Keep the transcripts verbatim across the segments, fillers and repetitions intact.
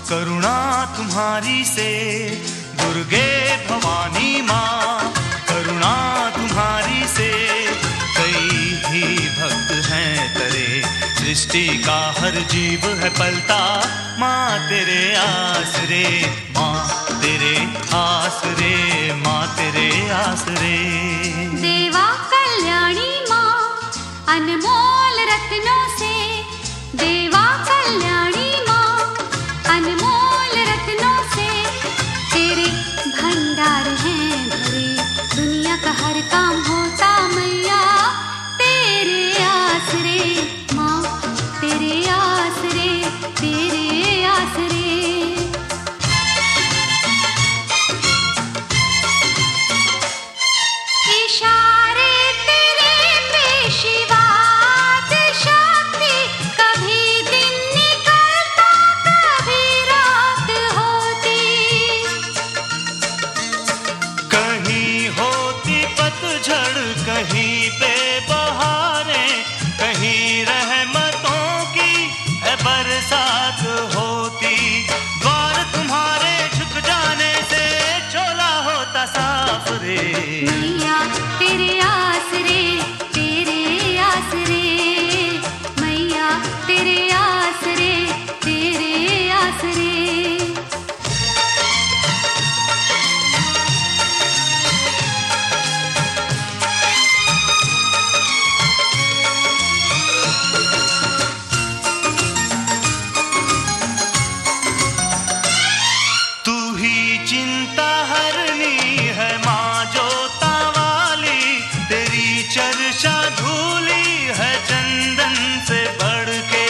करुणा तुम्हारी से, दुर्गे भवानी माँ करुणा तुम्हारी से। कई ही भक्त हैं तेरे, सृष्टि का हर जीव है पलता, माँ तेरे आसरे, माँ तेरे आसरे, माँ तेरे आसरे। देवा कल्याणी माँ अनमोल रत्नों से, देवा कल्याणी माँ अनमोल रत्नों से। तेरे भंडार हैं भरे, दुनिया का हर काम होता मैया तेरे आसरे, माँ तेरे आसरे, तेरे आसरे। इशारे तेरे पे शिवा शक्ति, कभी दिन निकलता कभी रात होती। कहीं होती पतझड़, कहीं पे बहारें, कहीं रहमतों की है बरसात होती। द्वार तुम्हारे झुक जाने से चोला होता साफ रे, मैया तेरे आसरे, तेरे आसरे, मैया तेरे आसरे, तेरे आसरे। तू ही चिंता हरनी है माँ जोता वाली, तेरी चर्चा धूली है चंदन से बढ़ के।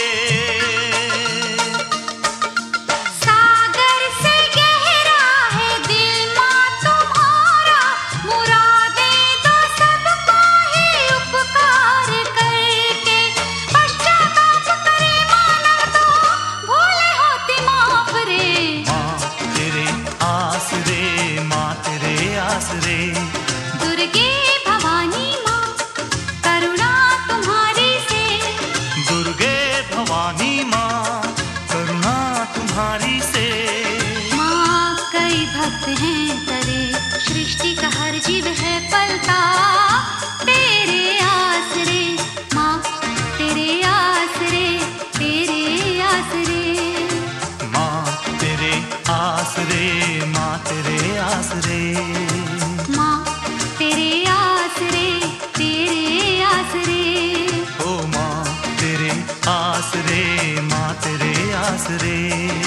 सागर से गहरा है दिल माँ तुम्हारा, मुरादें दो सबको ही उपकार करके। पश्चाताप करे मानव तो भूले होती माफ रे, माँ तेरे आसरे, माँ तेरे आसरे। दुर्गे भवानी माँ करुणा तुम्हारी से, दुर्गे भवानी माँ करुणा तुम्हारी से। माँ कई भक्त हैं तेरे, सृष्टि का हर जीव है पलता तेरे आसरे, माँ तेरे आसरे, तेरे आसरे। माँ तेरे आसरे, माँ तेरे आसरे। माँ तेरे आसरे, तेरे आसरे। ओ माँ तेरे आसरे, माँ तेरे आसरे।